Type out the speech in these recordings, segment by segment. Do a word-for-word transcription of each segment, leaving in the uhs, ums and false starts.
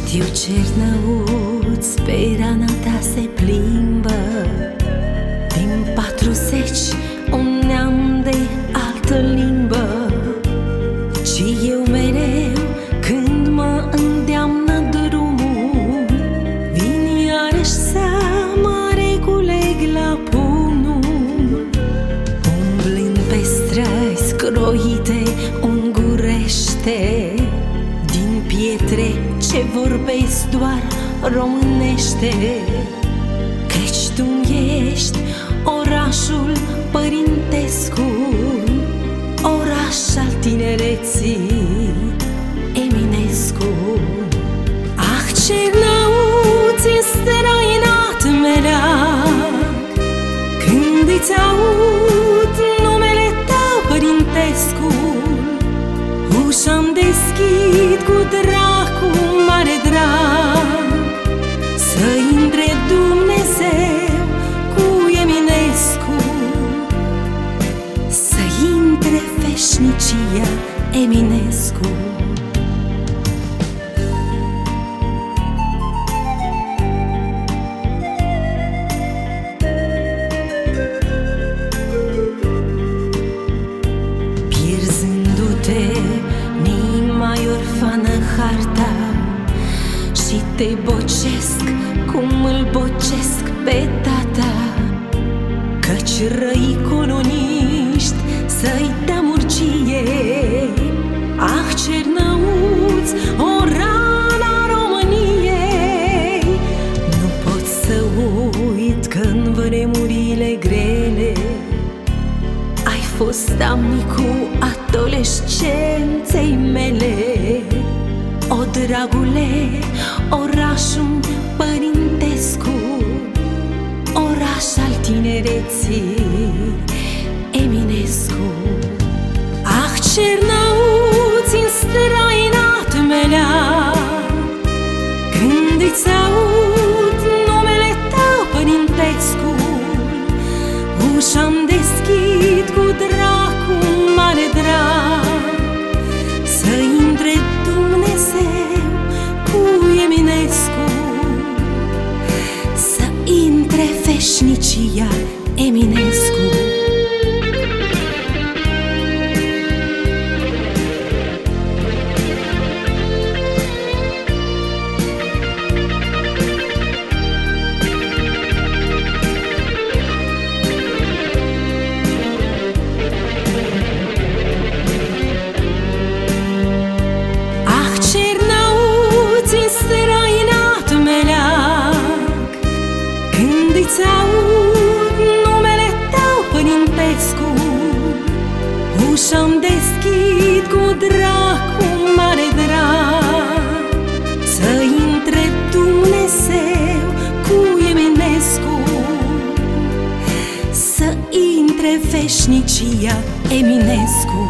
Știu, Cernăuț, pe rana ta se plimbă din patruzeci un neam de altă limbă. Și eu mereu, când mă îndeamnă drumul, vin iarăși să mă reculeg la pumnul. Umblând pe străzi croite ungurește, din pietre ce vorbesc doar românește. Căci tu ești orașul părintescul, oraș al tinereții, Eminescu. Ah, Cernăuț, e străinat meleag când îți aud numele tău părintescul. Ușa-mi deschid cu drag, cu mare drag, să intre Dumnezeu cu Eminescu, să intre veșnicia Eminescu. Pierzându-te, ni-mai orfană harta și te bocesc cum îl bocesc pe tata. Căci răi coloniști să-i dea murcie. Ah, Cernăuț, o rană a României. Nu pot să uit că în vremurile grele ai fost amicul adolescenței mele. O, dragule, orașul părintescu, oraș al tinereții, Eminescu. Ah, Cernăuț, în străinat meleag când îți aud numele tău părintescu. Ușa-mi deschid cu drag, cu mare drag, să intre Dumnezeu cu Eminescu, să intre veșnicia Eminescu. Străinat meleag când îți aud numele tău părintescu. Ușa-mi deschid cu drag, cu mare drag, să intre Dumnezeu cu Eminescu, să intre veșnicia Eminescu,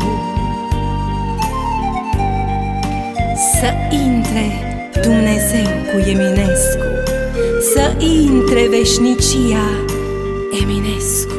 să intre Dumnezeu cu Eminescu, să intre veșnicia Eminescu.